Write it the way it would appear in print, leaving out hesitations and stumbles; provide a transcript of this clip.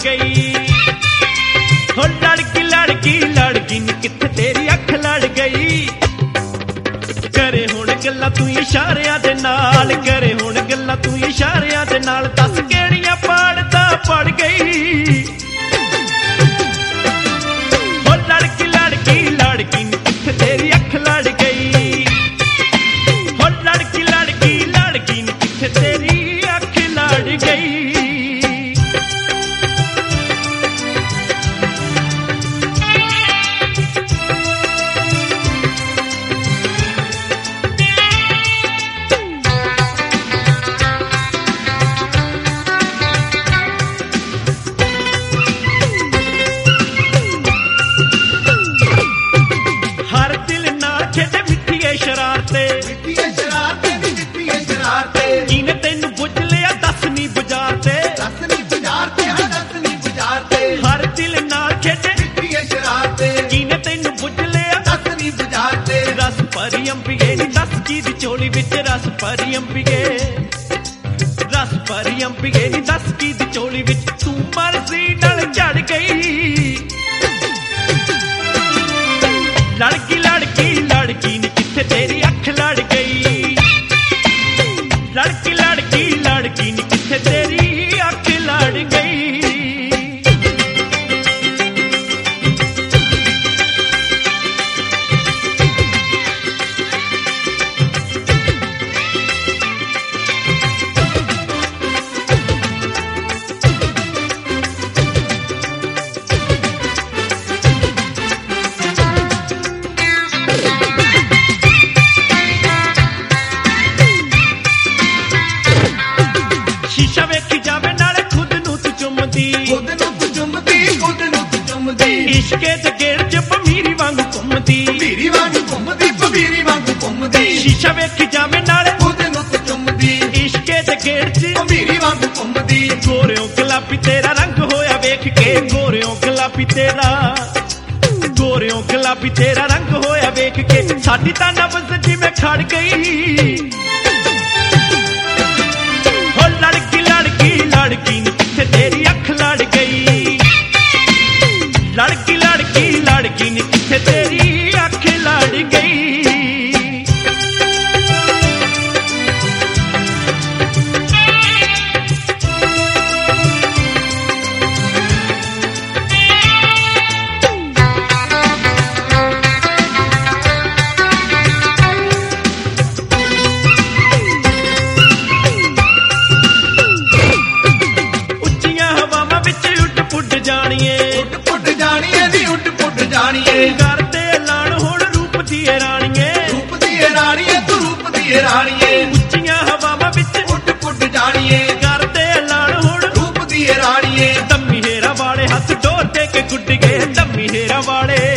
गई। हो लड़की लड़की लड़की नी किथे तेरी अख लड़ गई। करे हुण गल्लां तू इशारियां दे नाल, करे हुण गल्लां तू इशारियां दे नाल, दस किहड़ियां पढ़दा पड़ गई। हो लड़की लड़की लड़की नी किथे तेरी अख लड़ गई। हो लड़की लड़की लड़की नी किथे तेरी अख लड़ गई। भरी अंबिगे नी दस की दी चोली विच रस भरी अंबिगे, रस भरी अंबिगे नी दस की दी चोली विच तू मर्जी नाल चढ़ गई। लड़की लड़की लड़की नी किथे तेरी अख लड़ गई। लड़की लड़की लड़की नी किथे तेरी अख लड़ गई। शीशा वेखी जावे नाले खुद नू तू चुमदी, खुद नू तू चुमदी, खुद नू तू चुमदी। इश्के च गेड़ च पमीरी वांगू घुमदी, पमीरी वांगू घुमदी, पमीरी वांगू घुमदी। शीशा वेखी जावे नाले खुद नू तू चुमदी, इश्के च गेड़ च पमीरी वांगू घुमदी। गोरियों गुलाबी तेरा रंग होया वेख के, गोरियों गुलाबी तेरा, गोरियों गुलाबी तेरा रंग होया वेख के, साडी तां नब्ज़ जिवें खड़ गई। हो लड़की लड़की लड़की नी किथे तेरी अख लड़ गई। लड़की लड़की लड़की नी किथे तेरी अख लड़ गई। करते ऐलान हुण रूप दी राणीए, रूप दी राणीए, तू रूप दी राणीए। उच्चियां हवावां विच उड पुड जाणीए, करते ऐलान हुण रूप दी राणीए। दम्मी हेरा वाले हथ डोर दे के गुड गए, दम्मी हेरा वाले